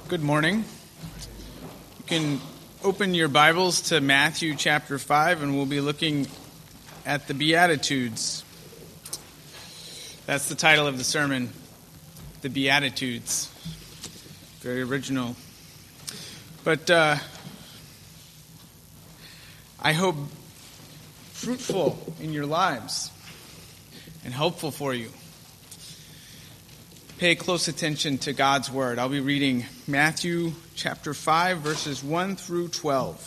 Good morning. You can open your Bibles to Matthew chapter 5, and we'll be looking at the Beatitudes. That's the title of the sermon, the Beatitudes. Very original. But I hope fruitful in your lives and helpful for you. Pay close attention to God's Word. I'll be reading Matthew chapter 5, verses 1 through 12.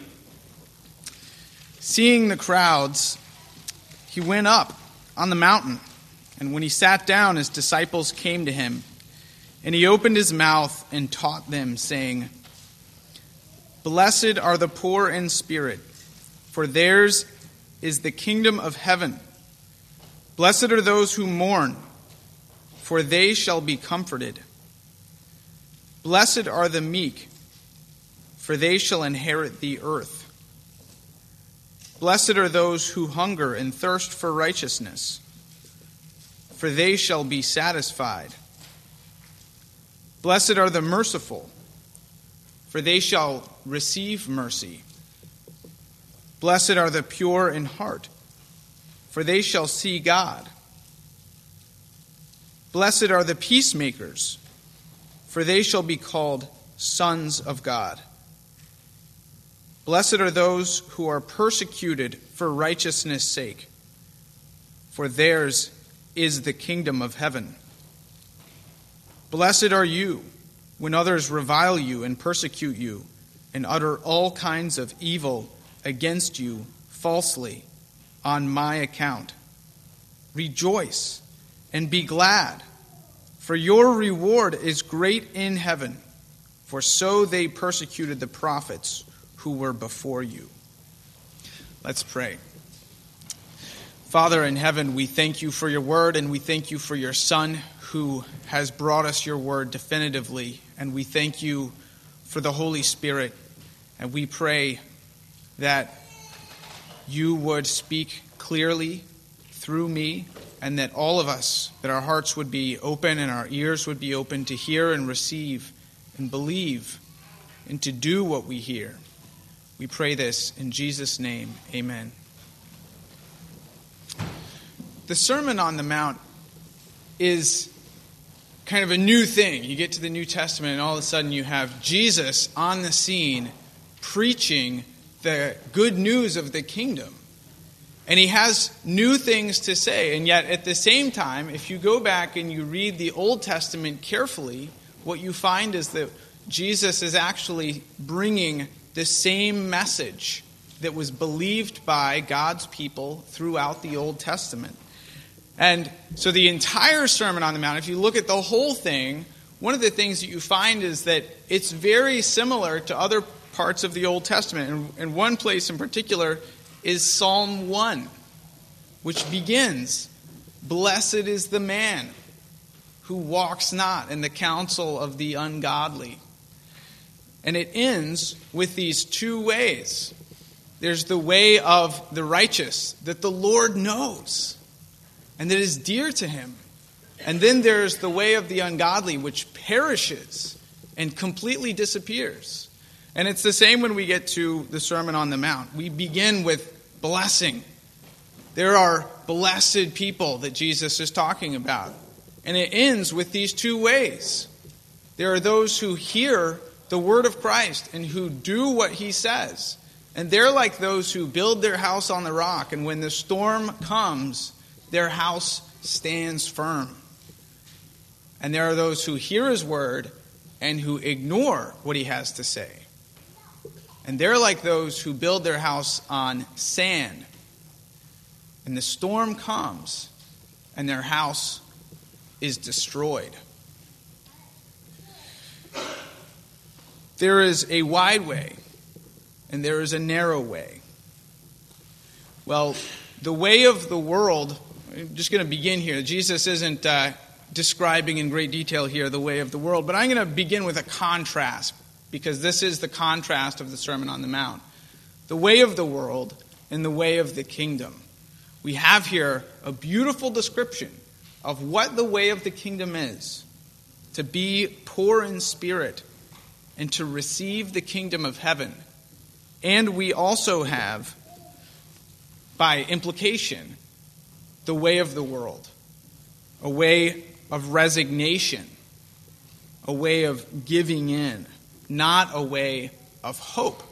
Seeing the crowds, he went up on the mountain, and when he sat down, his disciples came to him, and he opened his mouth and taught them, saying, "Blessed are the poor in spirit, for theirs is the kingdom of heaven. Blessed are those who mourn, for they shall be comforted. Blessed are the meek, for they shall inherit the earth. Blessed are those who hunger and thirst for righteousness, for they shall be satisfied. Blessed are the merciful, for they shall receive mercy. Blessed are the pure in heart, for they shall see God. Blessed are the peacemakers, for they shall be called sons of God. Blessed are those who are persecuted for righteousness' sake, for theirs is the kingdom of heaven. Blessed are you when others revile you and persecute you and utter all kinds of evil against you falsely on my account. Rejoice and be glad, for your reward is great in heaven, for so they persecuted the prophets who were before you." Let's pray. Father in heaven, we thank you for your word, and we thank you for your Son who has brought us your word definitively, and we thank you for the Holy Spirit, and we pray that you would speak clearly through me, and that all of us, that our hearts would be open and our ears would be open to hear and receive and believe and to do what we hear. We pray this in Jesus' name, amen. The Sermon on the Mount is kind of a new thing. You get to the New Testament and all of a sudden you have Jesus on the scene preaching the good news of the kingdom. And he has new things to say. And yet at the same time, if you go back and you read the Old Testament carefully, what you find is that Jesus is actually bringing the same message that was believed by God's people throughout the Old Testament. And so the entire Sermon on the Mount, if you look at the whole thing, one of the things that you find is that it's very similar to other parts of the Old Testament. And one place in particular is Psalm 1, which begins, "Blessed is the man who walks not in the counsel of the ungodly." And it ends with these two ways. There's the way of the righteous that the Lord knows and that is dear to him. And then there's the way of the ungodly, which perishes and completely disappears. And it's the same when we get to the Sermon on the Mount. We begin with blessing. There are blessed people that Jesus is talking about. And it ends with these two ways. There are those who hear the word of Christ and who do what he says. And they're like those who build their house on the rock. And when the storm comes, their house stands firm. And there are those who hear his word and who ignore what he has to say. And they're like those who build their house on sand. And the storm comes, and their house is destroyed. There is a wide way, and there is a narrow way. Well, the way of the world, I'm just going to begin here. Jesus isn't describing in great detail here the way of the world, but I'm going to begin with a contrast, because this is the contrast of the Sermon on the Mount. The way of the world and the way of the kingdom. We have here a beautiful description of what the way of the kingdom is. To be poor in spirit and to receive the kingdom of heaven. And we also have, by implication, the way of the world, a way of resignation, a way of giving in, not a way of hope.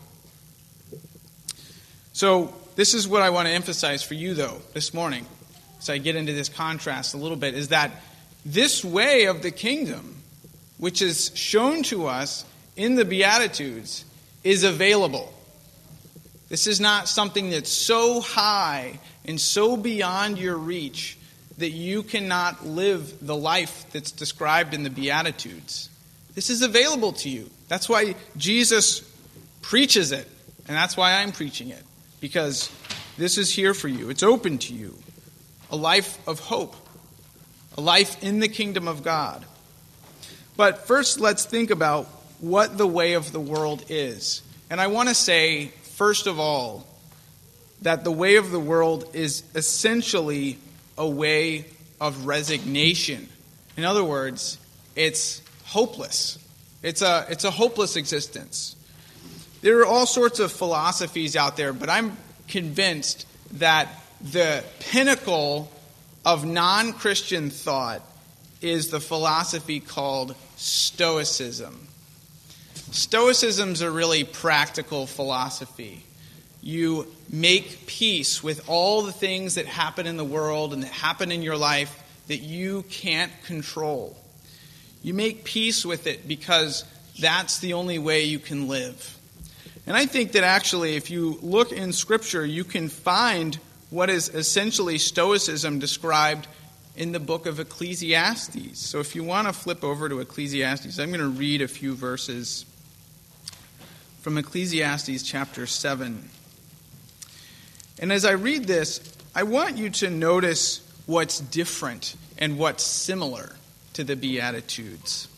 So this is what I want to emphasize for you, though, this morning, as I get into this contrast a little bit, is that this way of the kingdom, which is shown to us in the Beatitudes, is available. This is not something that's so high and so beyond your reach that you cannot live the life that's described in the Beatitudes. This is available to you. That's why Jesus preaches it, and that's why I'm preaching it, because this is here for you. It's open to you. A life of hope, a life in the kingdom of God. But first, let's think about what the way of the world is. And I want to say, first of all, that the way of the world is essentially a way of resignation. In other words, it's hopeless. It's a hopeless existence. There are all sorts of philosophies out there, but I'm convinced that the pinnacle of non-Christian thought is the philosophy called Stoicism. Stoicism's a really practical philosophy. You make peace with all the things that happen in the world and that happen in your life that you can't control. You make peace with it because that's the only way you can live. And I think that actually, if you look in Scripture, you can find what is essentially Stoicism described in the book of Ecclesiastes. So if you want to flip over to Ecclesiastes, I'm going to read a few verses from Ecclesiastes chapter 7. And as I read this, I want you to notice what's different and what's similar to the Beatitudes.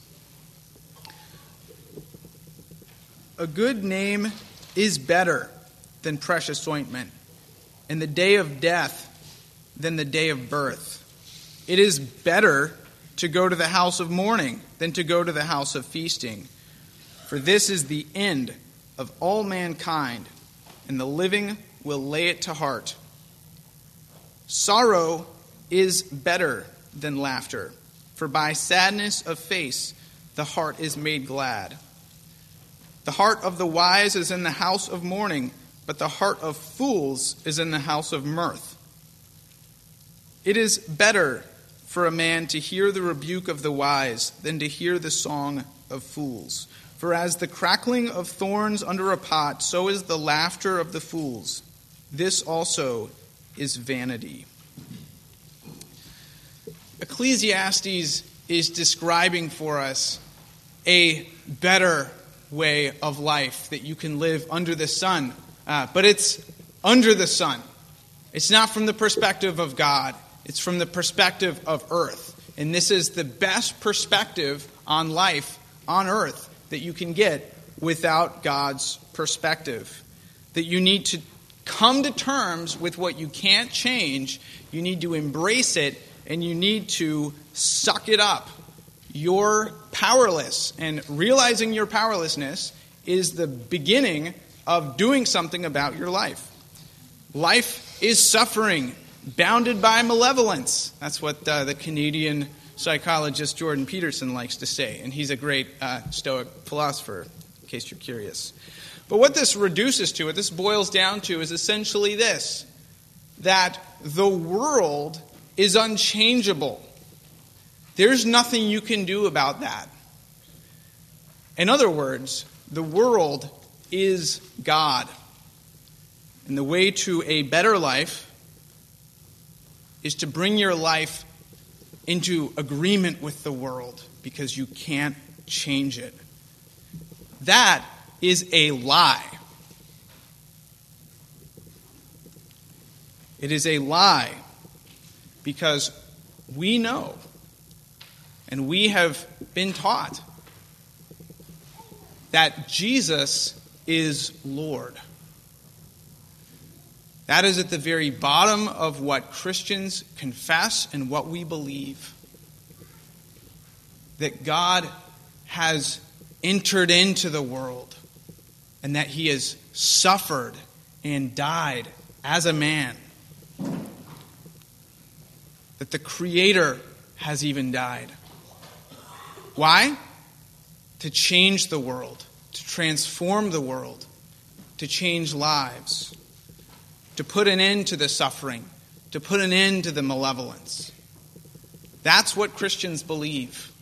A good name is better than precious ointment, and the day of death than the day of birth. It is better to go to the house of mourning than to go to the house of feasting. For this is the end of all mankind, and the living will lay it to heart. Sorrow is better than laughter, for by sadness of face the heart is made glad. The heart of the wise is in the house of mourning, but the heart of fools is in the house of mirth. It is better for a man to hear the rebuke of the wise than to hear the song of fools. For as the crackling of thorns under a pot, so is the laughter of the fools. This also is vanity. Ecclesiastes is describing for us a better way of life that you can live under the sun. But it's under the sun. It's not from the perspective of God. It's from the perspective of earth. And this is the best perspective on life on earth that you can get without God's perspective. That you need to come to terms with what you can't change. You need to embrace it, and you need to suck it up. You're powerless, and realizing your powerlessness is the beginning of doing something about your life. Life is suffering, bounded by malevolence. That's what the Canadian psychologist Jordan Peterson likes to say, and he's a great Stoic philosopher, in case you're curious. But what this reduces to, what this boils down to, is essentially this, that the world is unchangeable. There's nothing you can do about that. In other words, the world is God. And the way to a better life is to bring your life into agreement with the world, because you can't change it. That is a lie. It is a lie because we know and we have been taught that Jesus is Lord. That is at the very bottom of what Christians confess and what we believe. That God has entered into the world, and that he has suffered and died as a man. That the Creator has even died. Why? To change the world, to transform the world, to change lives, to put an end to the suffering, to put an end to the malevolence. That's what Christians believe.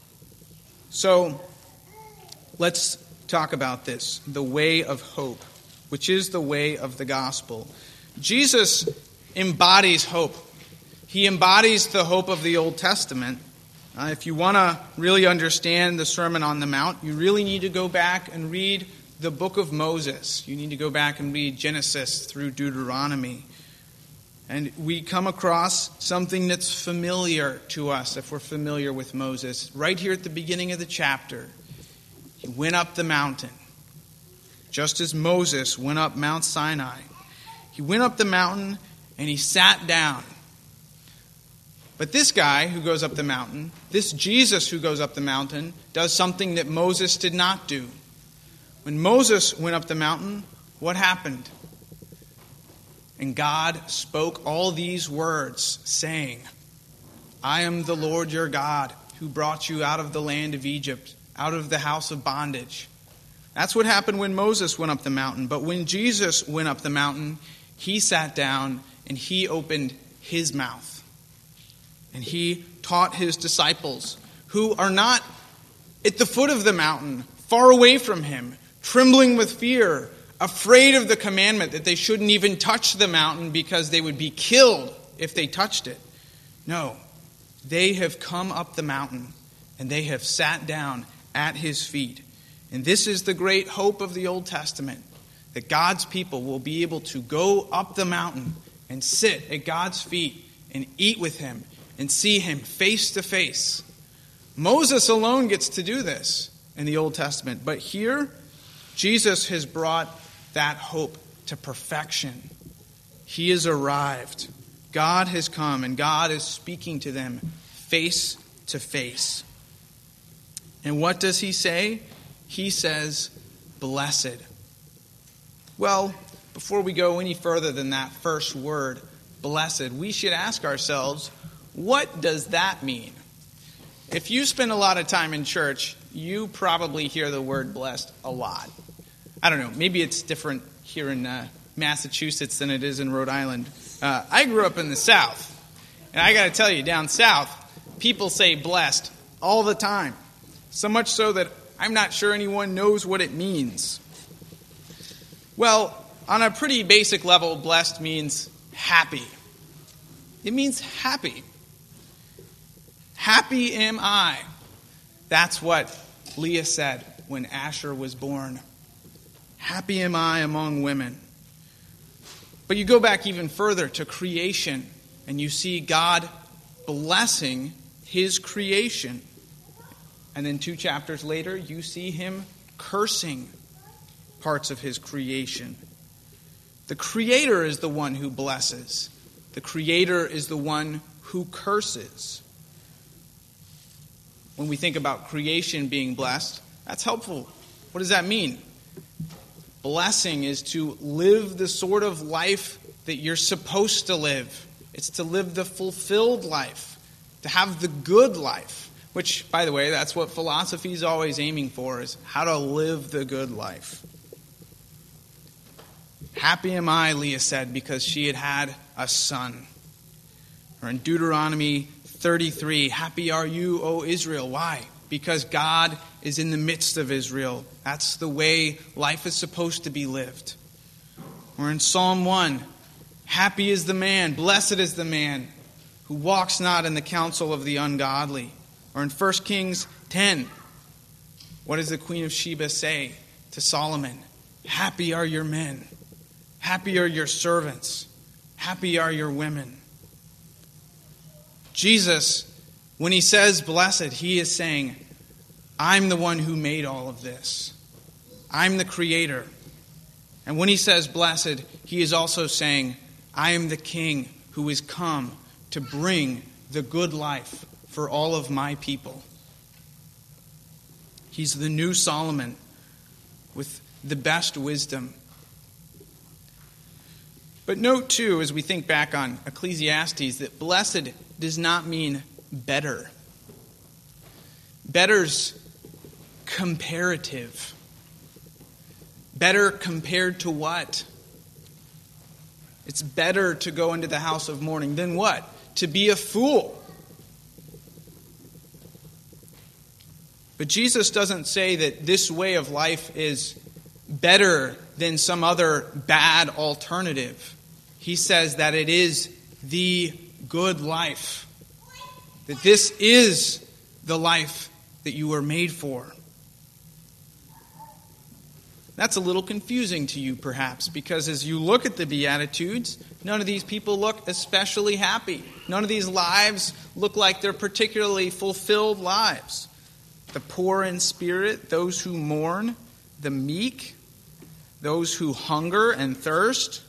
So, let's talk about this, the way of hope, which is the way of the gospel. Jesus embodies hope. He embodies the hope of the Old Testament. If you want to really understand the Sermon on the Mount, you really need to go back and read the book of Moses. You need to go back and read Genesis through Deuteronomy. And we come across something that's familiar to us if we're familiar with Moses. Right here at the beginning of the chapter, he went up the mountain, just as Moses went up Mount Sinai. He went up the mountain and he sat down. But this guy who goes up the mountain, this Jesus who goes up the mountain, does something that Moses did not do. When Moses went up the mountain, what happened? And God spoke all these words, saying, I am the Lord your God, who brought you out of the land of Egypt, out of the house of bondage. That's what happened when Moses went up the mountain. But when Jesus went up the mountain, he sat down and he opened his mouth. And he taught his disciples, who are not at the foot of the mountain, far away from him, trembling with fear, afraid of the commandment that they shouldn't even touch the mountain because they would be killed if they touched it. No, they have come up the mountain and they have sat down at his feet. And this is the great hope of the Old Testament, that God's people will be able to go up the mountain and sit at God's feet and eat with him and see him face to face. Moses alone gets to do this in the Old Testament. But here, Jesus has brought that hope to perfection. He has arrived. God has come, and God is speaking to them face to face. And what does he say? He says, blessed. Well, before we go any further than that first word, blessed, we should ask ourselves, what does that mean? If you spend a lot of time in church, you probably hear the word blessed a lot. I don't know, maybe it's different here in Massachusetts than it is in Rhode Island. I grew up in the South, and I got to tell you, down south, people say blessed all the time. So much so that I'm not sure anyone knows what it means. Well, on a pretty basic level, blessed means happy. It means happy. Happy am I. That's what Leah said when Asher was born. Happy am I among women. But you go back even further to creation, and you see God blessing his creation. And then 2 chapters later, you see him cursing parts of his creation. The Creator is the one who blesses. The Creator is the one who curses. When we think about creation being blessed, that's helpful. What does that mean? Blessing is to live the sort of life that you're supposed to live. It's to live the fulfilled life, to have the good life, which, by the way, that's what philosophy is always aiming for, is how to live the good life. Happy am I, Leah said, because she had had a son. Or in Deuteronomy 33, happy are you, O Israel. Why? Because God is in the midst of Israel. That's the way life is supposed to be lived. Or in Psalm 1, happy is the man, blessed is the man who walks not in the counsel of the ungodly. Or in 1 Kings 10, what does the Queen of Sheba say to Solomon? Happy are your men. Happy are your servants. Happy are your women. Jesus, when he says blessed, he is saying, I'm the one who made all of this. I'm the Creator. And when he says blessed, he is also saying, I am the King who is come to bring the good life for all of my people. He's the new Solomon with the best wisdom. But note, too, as we think back on Ecclesiastes, that blessed does not mean better. Better's comparative. Better compared to what? It's better to go into the house of mourning than what? To be a fool. But Jesus doesn't say that this way of life is better than some other bad alternative. He says that it is the good life. That this is the life that you were made for. That's a little confusing to you, perhaps, because as you look at the Beatitudes, none of these people look especially happy. None of these lives look like they're particularly fulfilled lives. The poor in spirit, those who mourn, the meek, those who hunger and thirst.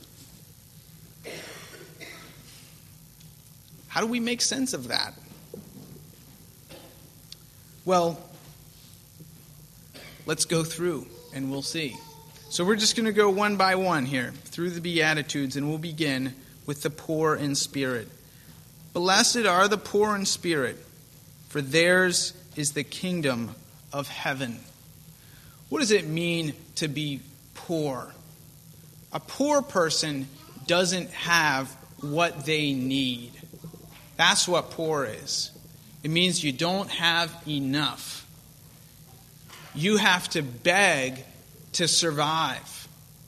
How do we make sense of that? Well, let's go through and we'll see. So we're just going to go one by one here through the Beatitudes, and we'll begin with the poor in spirit. Blessed are the poor in spirit, for theirs is the kingdom of heaven. What does it mean to be poor? A poor person doesn't have what they need. That's what poor is. It means you don't have enough. You have to beg to survive.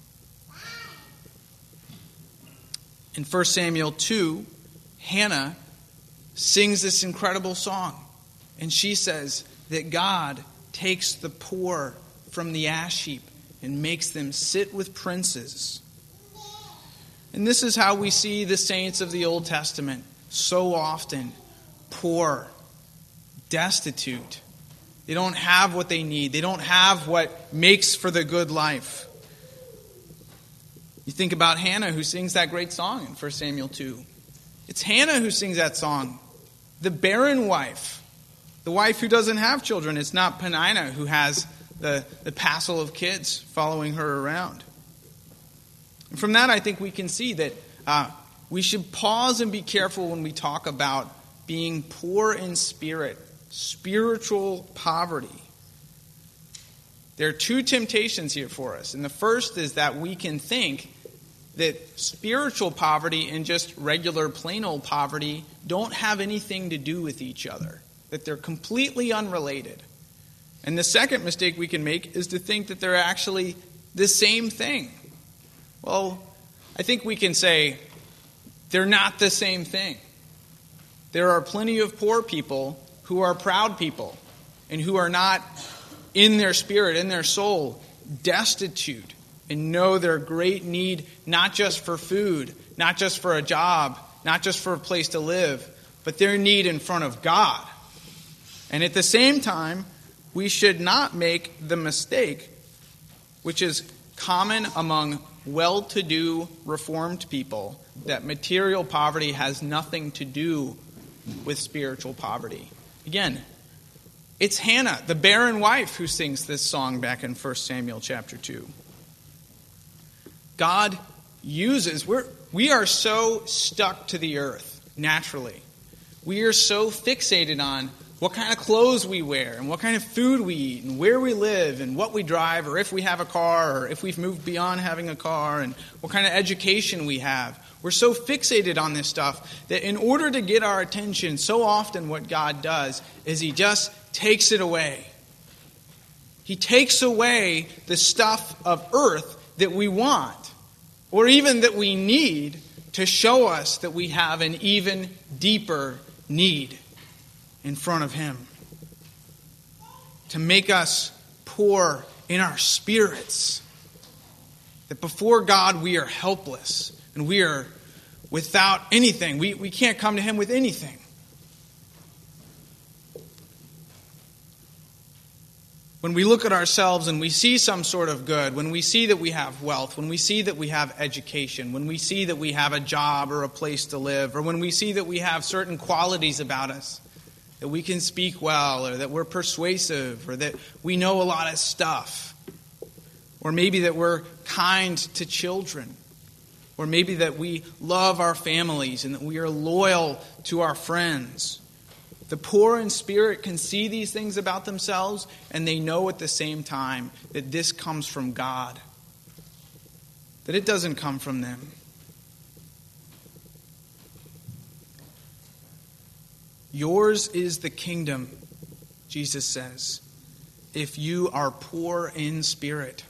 In 1 Samuel 2, Hannah sings this incredible song. And she says that God takes the poor from the ash heap and makes them sit with princes. And this is how we see the saints of the Old Testament so often poor, destitute. They don't have what they need. They don't have what makes for the good life. You think about Hannah, who sings that great song in 1 Samuel 2. It's Hannah who sings that song. The barren wife. The wife who doesn't have children. It's not Peninnah who has the passel of kids following her around. And from that, I think we can see that we should pause and be careful when we talk about being poor in spirit. Spiritual poverty. There are two temptations here for us. And the first is that we can think that spiritual poverty and just regular plain old poverty don't have anything to do with each other. That they're completely unrelated. And the second mistake we can make is to think that they're actually the same thing. Well, I think we can say they're not the same thing. There are plenty of poor people who are proud people and who are not in their spirit, in their soul, destitute and know their great need not just for food, not just for a job, not just for a place to live, but their need in front of God. And at the same time, we should not make the mistake, which is common among well-to-do Reformed people, that material poverty has nothing to do with spiritual poverty. Again, it's Hannah, the barren wife, who sings this song back in 1 Samuel chapter 2. God uses, we are so stuck to the earth naturally. We are so fixated on what kind of clothes we wear and what kind of food we eat and where we live and what we drive or if we have a car or if we've moved beyond having a car and what kind of education we have. We're so fixated on this stuff that in order to get our attention, so often what God does is He just takes it away. He takes away the stuff of earth that we want or even that we need to show us that we have an even deeper need in front of Him. To make us poor in our spirits. That before God we are helpless. And we are without anything. We can't come to Him with anything. When we look at ourselves and we see some sort of good, when we see that we have wealth, when we see that we have education, when we see that we have a job or a place to live, or when we see that we have certain qualities about us that we can speak well, or that we're persuasive, or that we know a lot of stuff. Or maybe that we're kind to children. Or maybe that we love our families and that we are loyal to our friends. The poor in spirit can see these things about themselves, and they know at the same time that this comes from God. That it doesn't come from them. Yours is the kingdom, Jesus says, if you are poor in spirit.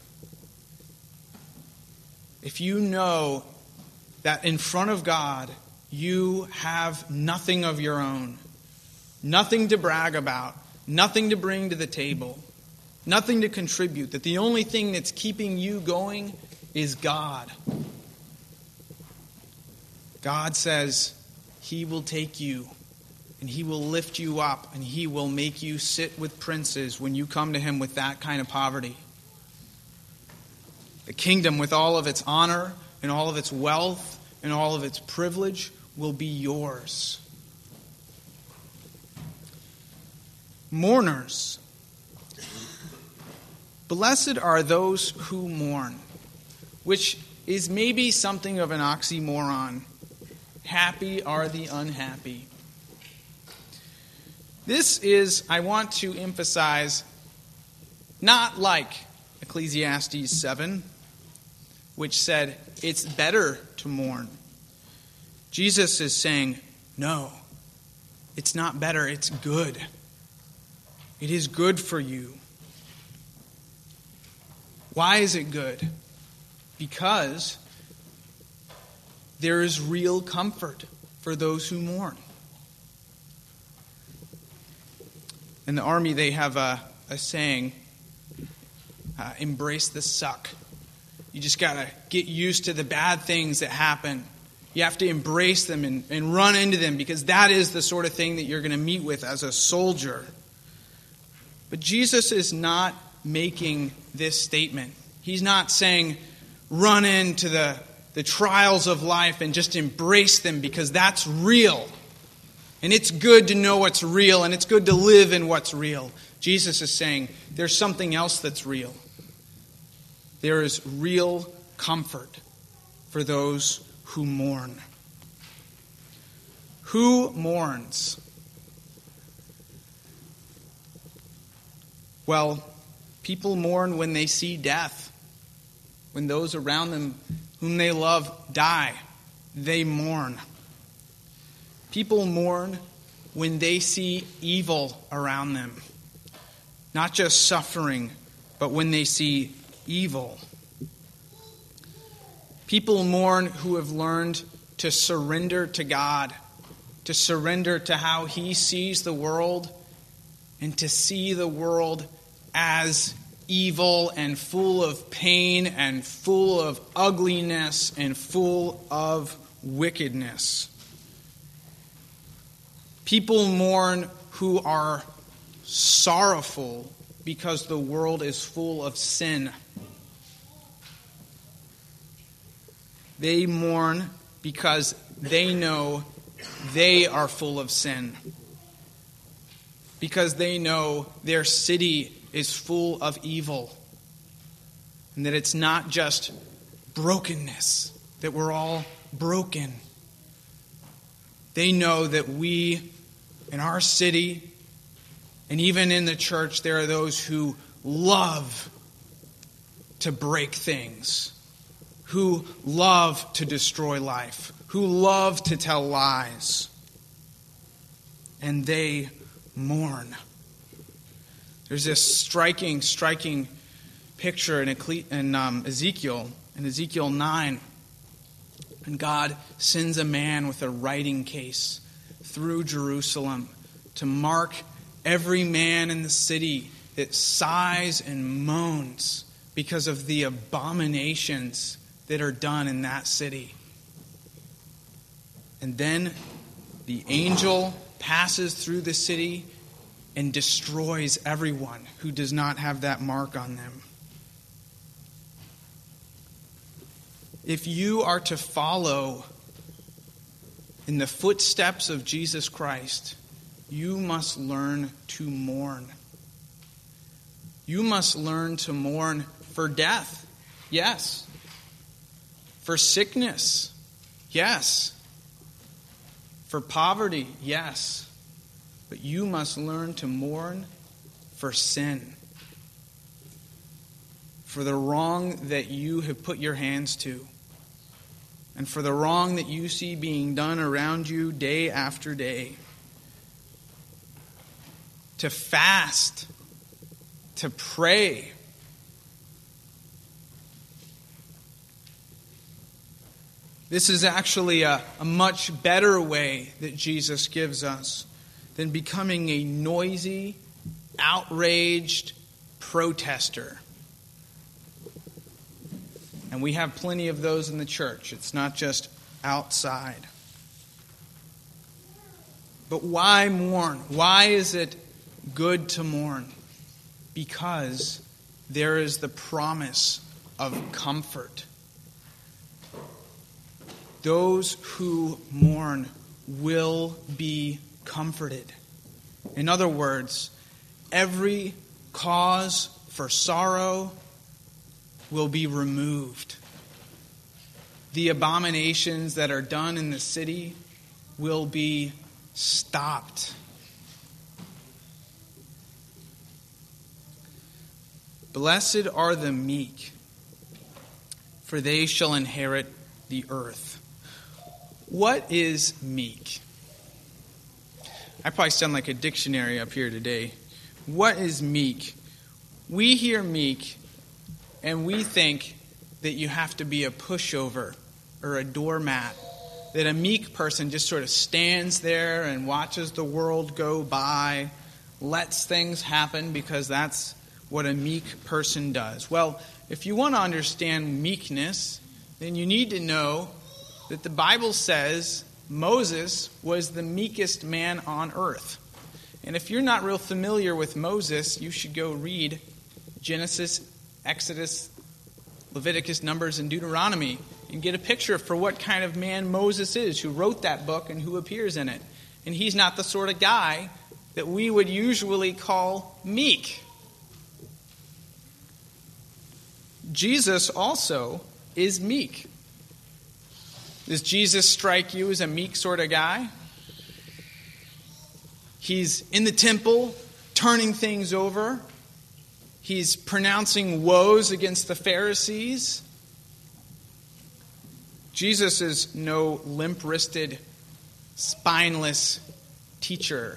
If you know that in front of God, you have nothing of your own, nothing to brag about, nothing to bring to the table, nothing to contribute, that the only thing that's keeping you going is God. God says He will take you and He will lift you up and He will make you sit with princes when you come to Him with that kind of poverty. The kingdom, with all of its honor and all of its wealth and all of its privilege, will be yours. Mourners. Blessed are those who mourn, which is maybe something of an oxymoron. Happy are the unhappy. This is, I want to emphasize, not like Ecclesiastes 7, which said it's better to mourn. Jesus is saying, no, it's not better, it's good. It is good for you. Why is it good? Because there is real comfort for those who mourn. In the army, they have a saying, embrace the suck. You just got to get used to the bad things that happen. You have to embrace them and run into them, because that is the sort of thing that you're going to meet with as a soldier. But Jesus is not making this statement. He's not saying run into the trials of life and just embrace them because that's real. And it's good to know what's real, and it's good to live in what's real. Jesus is saying there's something else that's real. There is real comfort for those who mourn. Who mourns? Well, people mourn when they see death. When those around them whom they love die, they mourn. People mourn when they see evil around them. Not just suffering, but when they see evil. People mourn who have learned to surrender to God, to surrender to how He sees the world, and to see the world as evil and full of pain and full of ugliness and full of wickedness. People mourn who are sorrowful because the world is full of sin. They mourn because they know they are full of sin. Because they know their city is full of evil. And that it's not just brokenness, that we're all broken. They know that we, in our city, and even in the church, there are those who love to break things, who love to destroy life, who love to tell lies. And they mourn. There's this striking picture in Ezekiel 9. And God sends a man with a writing case through Jerusalem to mark every man in the city that sighs and moans because of the abominations that are done in that city. And then the angel passes through the city and destroys everyone who does not have that mark on them. If you are to follow in the footsteps of Jesus Christ, you must learn to mourn. You must learn to mourn for death, yes. For sickness, yes. For poverty, yes. But you must learn to mourn for sin. For the wrong that you have put your hands to. And for the wrong that you see being done around you day after day. To fast. To pray. This is actually a much better way that Jesus gives us than becoming a noisy, outraged protester. And we have plenty of those in the church. It's not just outside. But why mourn? Why is it good to mourn? Because there is the promise of comfort. Those who mourn will be comforted. In other words, every cause for sorrow will be removed. The abominations that are done in the city will be stopped. Blessed are the meek, for they shall inherit the earth. What is meek? I probably sound like a dictionary up here today. What is meek? We hear meek and we think that you have to be a pushover or a doormat. That a meek person just sort of stands there and watches the world go by, lets things happen because that's what a meek person does. Well, if you want to understand meekness, then you need to know that the Bible says Moses was the meekest man on earth. And if you're not real familiar with Moses, you should go read Genesis, Exodus, Leviticus, Numbers, and Deuteronomy and get a picture for what kind of man Moses is, who wrote that book and who appears in it. And he's not the sort of guy that we would usually call meek. Jesus also is meek. Does Jesus strike you as a meek sort of guy? He's in the temple, turning things over. He's pronouncing woes against the Pharisees. Jesus is no limp-wristed, spineless teacher.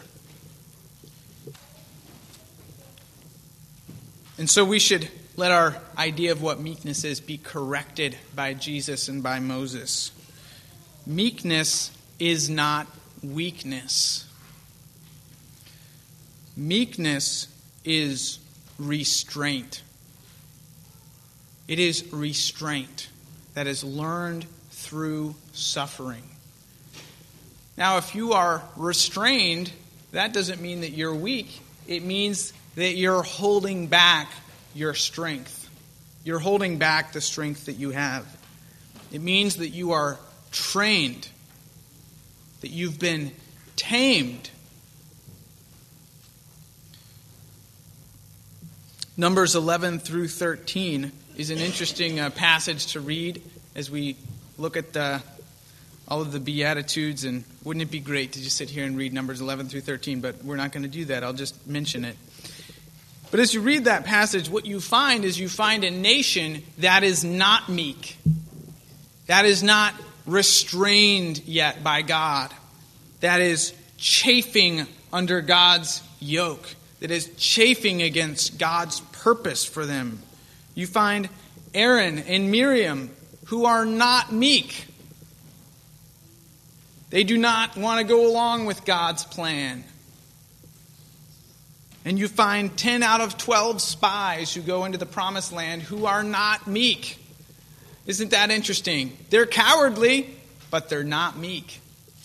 And so we should let our idea of what meekness is be corrected by Jesus and by Moses. Meekness is not weakness. Meekness is restraint. It is restraint that is learned through suffering. Now, if you are restrained, that doesn't mean that you're weak. It means that you're holding back your strength. You're holding back the strength that you have. It means that you are trained, that you've been tamed. Numbers 11 through 13 is an interesting passage to read as we look at all of the Beatitudes. And wouldn't it be great to just sit here and read Numbers 11 through 13? But we're not going to do that. I'll just mention it. But as you read that passage, what you find is you find a nation that is not meek, that is not restrained yet by God, that is chafing under God's yoke, that is chafing against God's purpose for them. You find Aaron and Miriam who are not meek. They do not want to go along with God's plan. And you find 10 out of 12 spies who go into the promised land who are not meek. Isn't that interesting? They're cowardly, but they're not meek.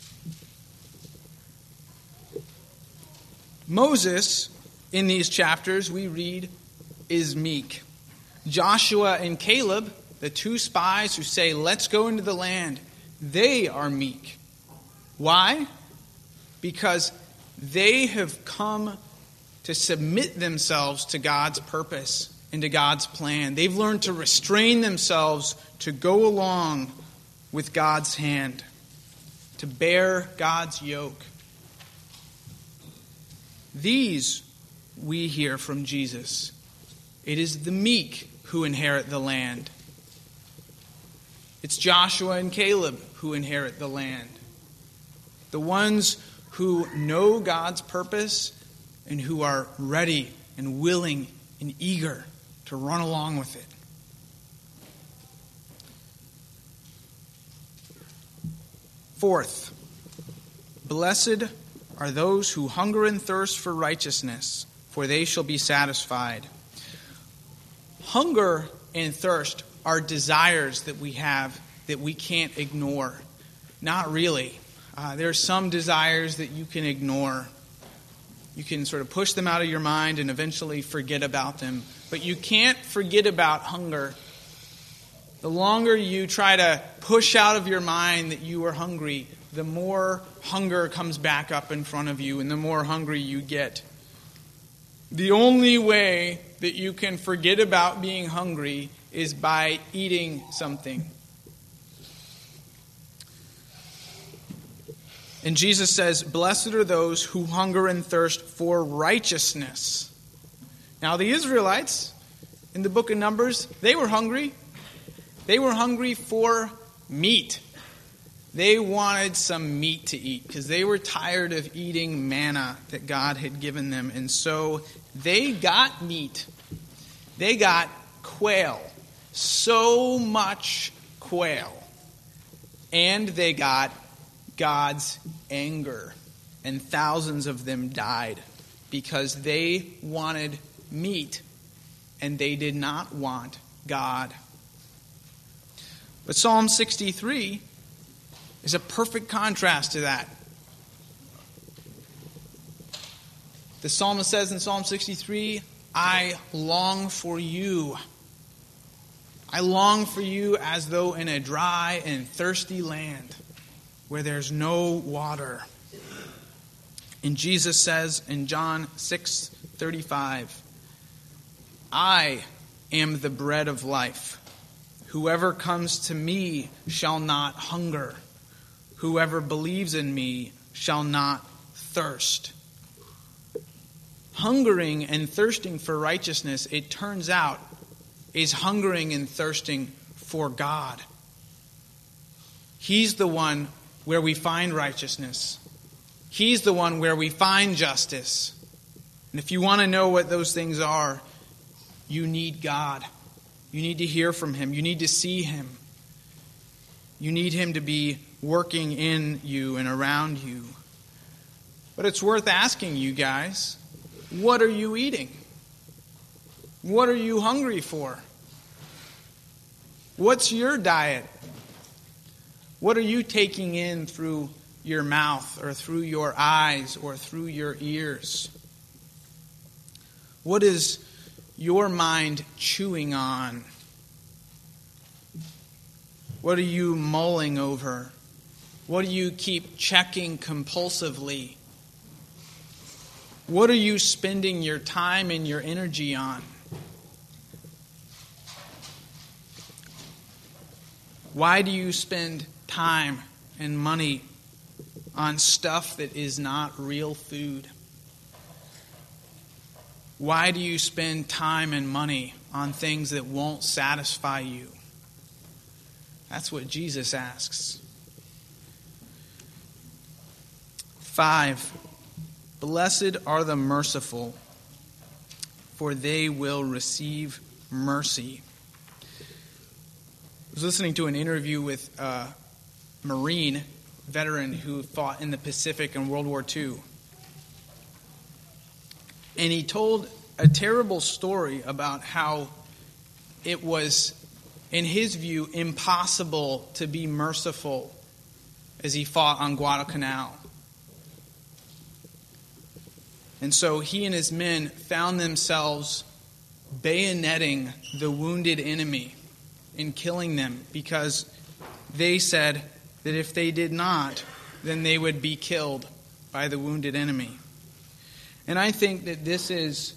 Moses, in these chapters, we read, is meek. Joshua and Caleb, the two spies who say, let's go into the land, they are meek. Why? Because They have come to submit themselves to God's purpose and to God's plan. They've learned to restrain themselves to go along with God's hand, to bear God's yoke. These we hear from Jesus. It is the meek who inherit the land. It's Joshua and Caleb who inherit the land. The ones who know God's purpose and who are ready and willing and eager to run along with it. Fourth, blessed are those who hunger and thirst for righteousness, for they shall be satisfied. Hunger and thirst are desires that we have that we can't ignore. Not really. There are some desires that you can ignore. You can sort of push them out of your mind and eventually forget about them. But you can't forget about hunger. The longer you try to push out of your mind that you are hungry, the more hunger comes back up in front of you and the more hungry you get. The only way that you can forget about being hungry is by eating something. And Jesus says, blessed are those who hunger and thirst for righteousness. Now the Israelites in the book of Numbers, they were hungry. They were hungry for meat. They wanted some meat to eat because they were tired of eating manna that God had given them. And so they got meat. They got quail. So much quail. And they got God's anger. And thousands of them died because they wanted meat and they did not want God. But Psalm 63 is a perfect contrast to that. The psalmist says in Psalm 63, I long for you. I long for you as though in a dry and thirsty land where there's no water. And Jesus says in John 6:35, I am the bread of life. Whoever comes to me shall not hunger. Whoever believes in me shall not thirst. Hungering and thirsting for righteousness, it turns out, is hungering and thirsting for God. He's the one where we find righteousness. He's the one where we find justice. And if you want to know what those things are, you need God. You need to hear from Him. You need to see Him. You need Him to be working in you and around you. But it's worth asking you guys, what are you eating? What are you hungry for? What's your diet? What are you taking in through your mouth or through your eyes or through your ears? What is your mind chewing on? What are you mulling over? What do you keep checking compulsively? What are you spending your time and your energy on? Why do you spend time and money on stuff that is not real food? Why do you spend time and money on things that won't satisfy you? That's what Jesus asks. 5, blessed are the merciful, for they will receive mercy. I was listening to an interview with a Marine veteran who fought in the Pacific in World War II. And he told a terrible story about how it was, in his view, impossible to be merciful as he fought on Guadalcanal. And so he and his men found themselves bayoneting the wounded enemy and killing them because they said that if they did not, then they would be killed by the wounded enemy. And I think that this is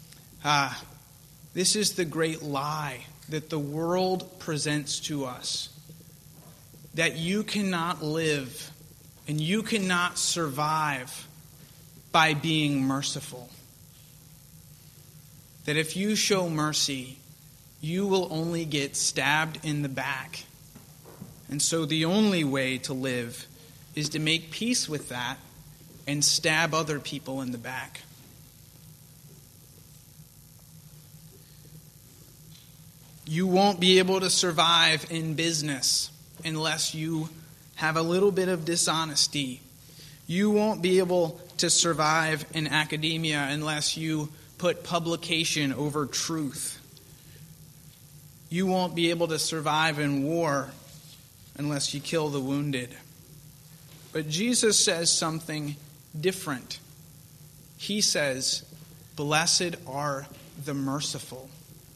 the great lie that the world presents to us. That you cannot live and you cannot survive by being merciful. That if you show mercy, you will only get stabbed in the back. And so the only way to live is to make peace with that and stab other people in the back. You won't be able to survive in business unless you have a little bit of dishonesty. You won't be able to survive in academia unless you put publication over truth. You won't be able to survive in war unless you kill the wounded. But Jesus says something different. He says, "Blessed are the merciful."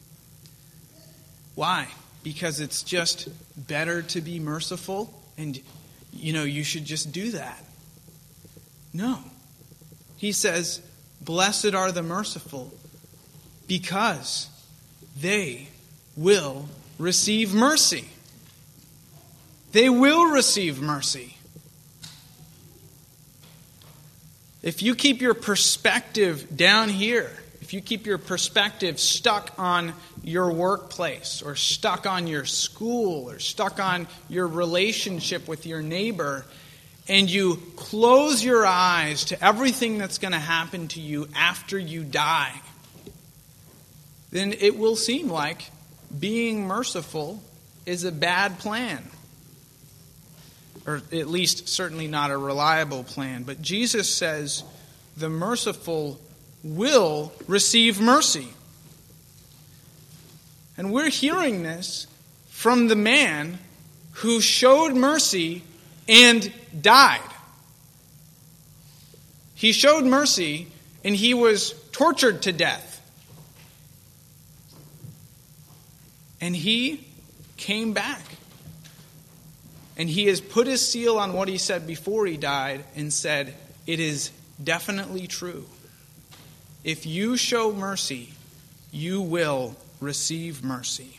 Why? Because it's just better to be merciful and, you should just do that. No. He says, "Blessed are the merciful because they will receive mercy." They will receive mercy. If you keep your perspective down here, if you keep your perspective stuck on your workplace or stuck on your school or stuck on your relationship with your neighbor, and you close your eyes to everything that's going to happen to you after you die, then it will seem like being merciful is a bad plan. Or at least certainly not a reliable plan. But Jesus says the merciful will receive mercy. And we're hearing this from the man who showed mercy and died. He showed mercy and he was tortured to death. And he came back. And he has put his seal on what he said before he died and said, "It is definitely true. If you show mercy, you will receive mercy."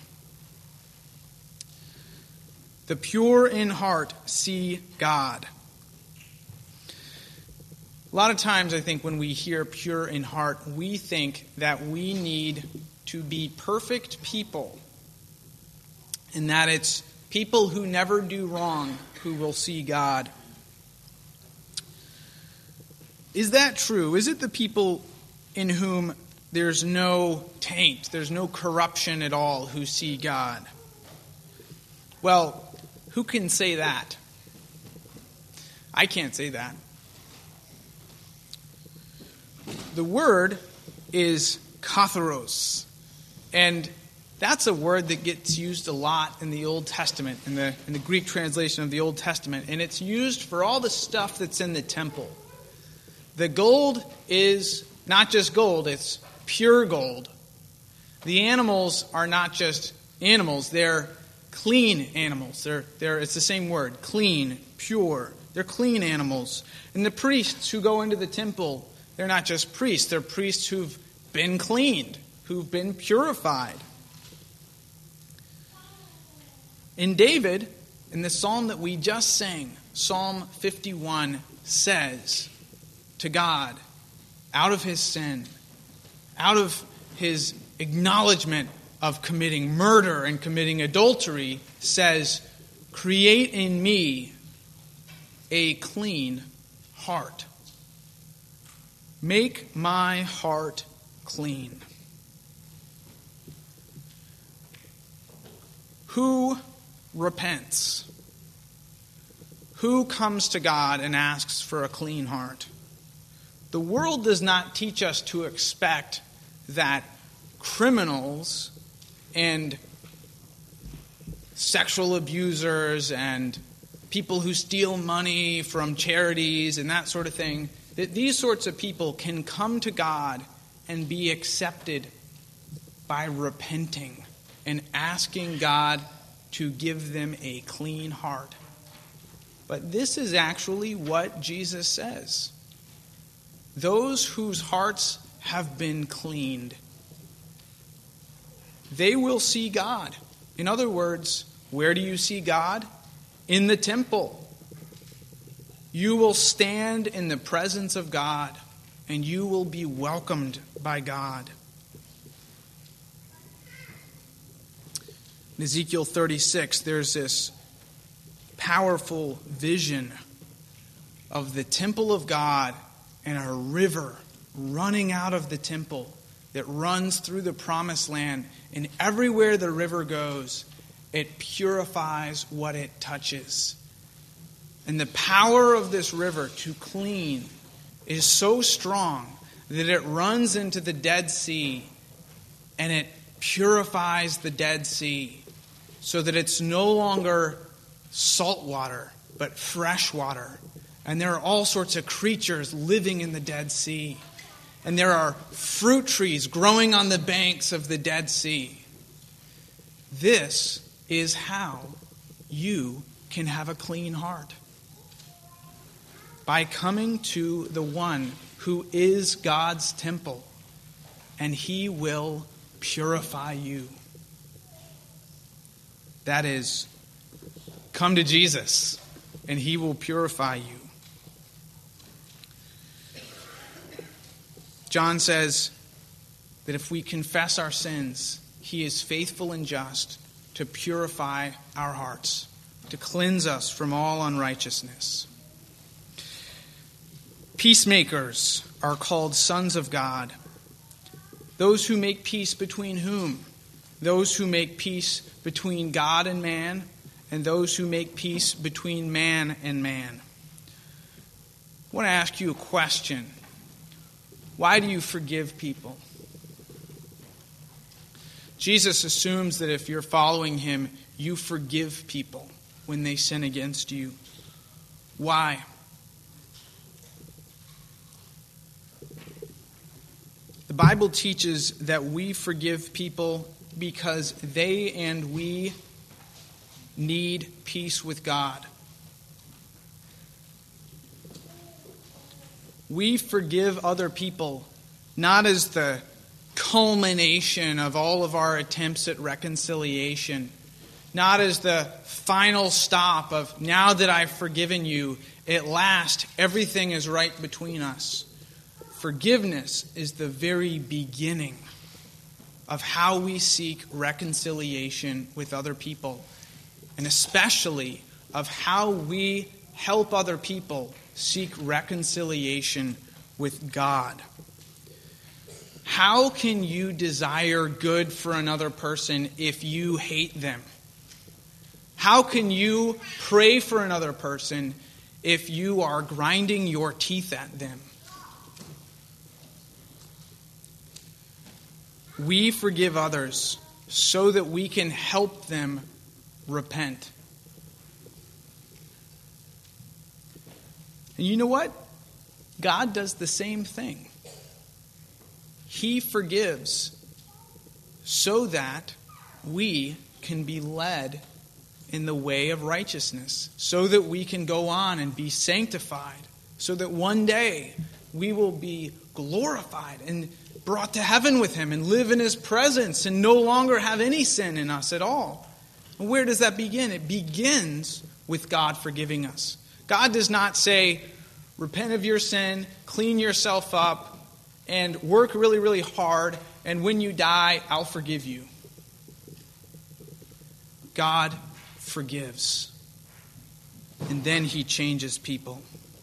The pure in heart see God. A lot of times I think when we hear pure in heart, we think that we need to be perfect people. And that it's people who never do wrong who will see God. Is that true? Is it the people in whom there's no taint, there's no corruption at all who see God? Well, who can say that? I can't say that. The word is katharos, and that's a word that gets used a lot in the Old Testament, in the Greek translation of the Old Testament, and it's used for all the stuff that's in the temple. The gold is not just gold, it's pure gold. The animals are not just animals, they're clean animals. It's the same word, clean, pure. They're clean animals. And the priests who go into the temple, they're not just priests, they're priests who've been cleaned, who've been purified. And David, in the psalm that we just sang, Psalm 51, says to God, out of his sin, out of his acknowledgement of committing murder and committing adultery, says, "Create in me a clean heart. Make my heart clean." Who repents? Who comes to God and asks for a clean heart? The world does not teach us to expect that criminals and sexual abusers and people who steal money from charities and that sort of thing, that these sorts of people can come to God and be accepted by repenting and asking God to give them a clean heart. But this is actually what Jesus says. those whose hearts have been cleaned. They will see God. In other words, where do you see God? In the temple. You will stand in the presence of God, and you will be welcomed by God. In Ezekiel 36, there's this powerful vision of the temple of God and a river running out of the temple that runs through the promised land. And everywhere the river goes, it purifies what it touches. And the power of this river to clean is so strong that it runs into the Dead Sea and it purifies the Dead Sea so that it's no longer salt water, but fresh water. And there are all sorts of creatures living in the Dead Sea. And there are fruit trees growing on the banks of the Dead Sea. This is how you can have a clean heart. By coming to the one who is God's temple, and he will purify you. That is, come to Jesus, and he will purify you. John says that if we confess our sins, he is faithful and just to purify our hearts, to cleanse us from all unrighteousness. Peacemakers are called sons of God. Those who make peace between whom? Those who make peace between God and man, and those who make peace between man and man. I want to ask you a question. Why do you forgive people? Jesus assumes that if you're following him, you forgive people when they sin against you. Why? The Bible teaches that we forgive people because they and we need peace with God. We forgive other people not as the culmination of all of our attempts at reconciliation, not as the final stop of, now that I've forgiven you, at last everything is right between us. Forgiveness is the very beginning of how we seek reconciliation with other people, and especially of how we help other people seek reconciliation with God. How can you desire good for another person if you hate them? How can you pray for another person if you are grinding your teeth at them? We forgive others so that we can help them repent. And you know what? God does the same thing. He forgives so that we can be led in the way of righteousness, so that we can go on and be sanctified, so that one day we will be glorified and brought to heaven with him and live in his presence and no longer have any sin in us at all. And where does that begin? It begins with God forgiving us. God does not say, repent of your sin, clean yourself up, and work really, really hard, and when you die, I'll forgive you. God forgives. And then he changes people.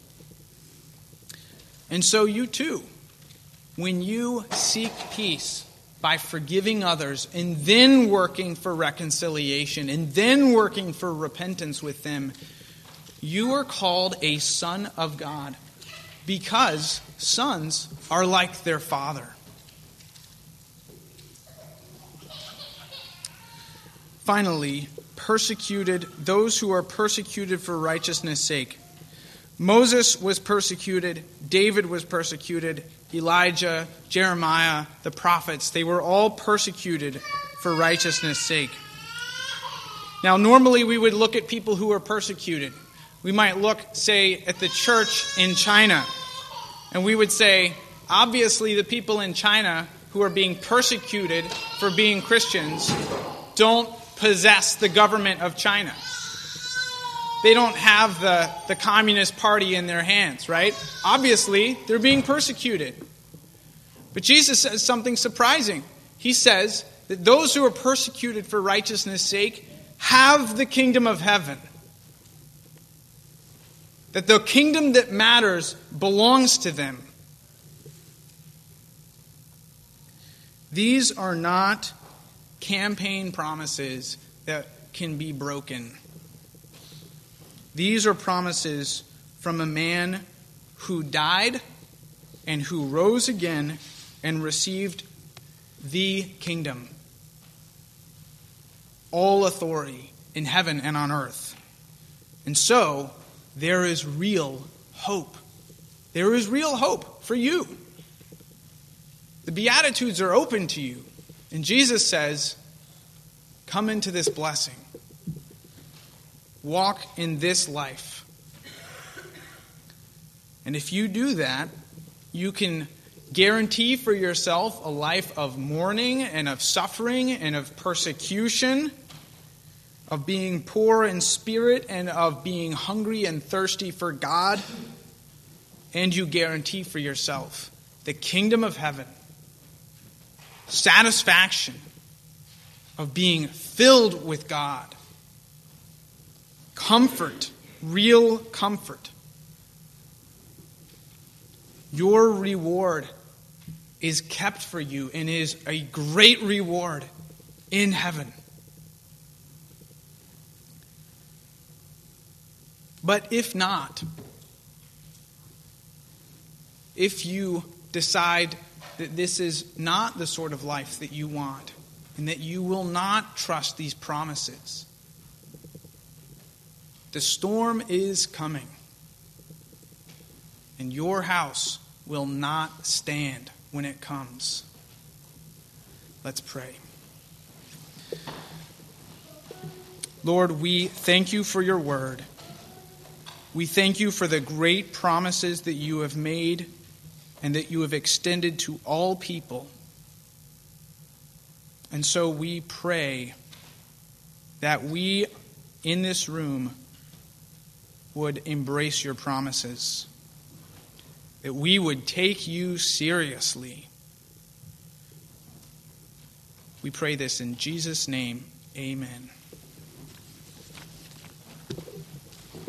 And so you too, when you seek peace by forgiving others and then working for reconciliation and then working for repentance with them, you are called a son of God, because sons are like their father. Finally, those who are persecuted for righteousness' sake. Moses was persecuted, David was persecuted, Elijah, Jeremiah, the prophets, they were all persecuted for righteousness' sake. Now, normally we would look at people who are persecuted. We might look, say, at the church in China, And we would say, obviously the people in China who are being persecuted for being Christians don't possess the government of China. They don't have the Communist Party in their hands, right? Obviously, they're being persecuted. But Jesus says something surprising. He says that those who are persecuted for righteousness' sake have the kingdom of heaven. That the kingdom that matters belongs to them. These are not campaign promises that can be broken. These are promises from a man who died and who rose again and received the kingdom. All authority in heaven and on earth. And so, there is real hope. There is real hope for you. The Beatitudes are open to you. And Jesus says, come into this blessing. Walk in this life. And if you do that, you can guarantee for yourself a life of mourning and of suffering and of persecution, of being poor in spirit and of being hungry and thirsty for God. And you guarantee for yourself the kingdom of heaven, satisfaction of being filled with God, comfort, real comfort. Your reward is kept for you and is a great reward in heaven. But if not, if you decide that this is not the sort of life that you want, and that you will not trust these promises, the storm is coming, and your house will not stand when it comes. Let's pray. Lord, we thank you for your word. We thank you for the great promises that you have made and that you have extended to all people. And so we pray that we in this room would embrace your promises, that we would take you seriously. We pray this in Jesus' name. Amen.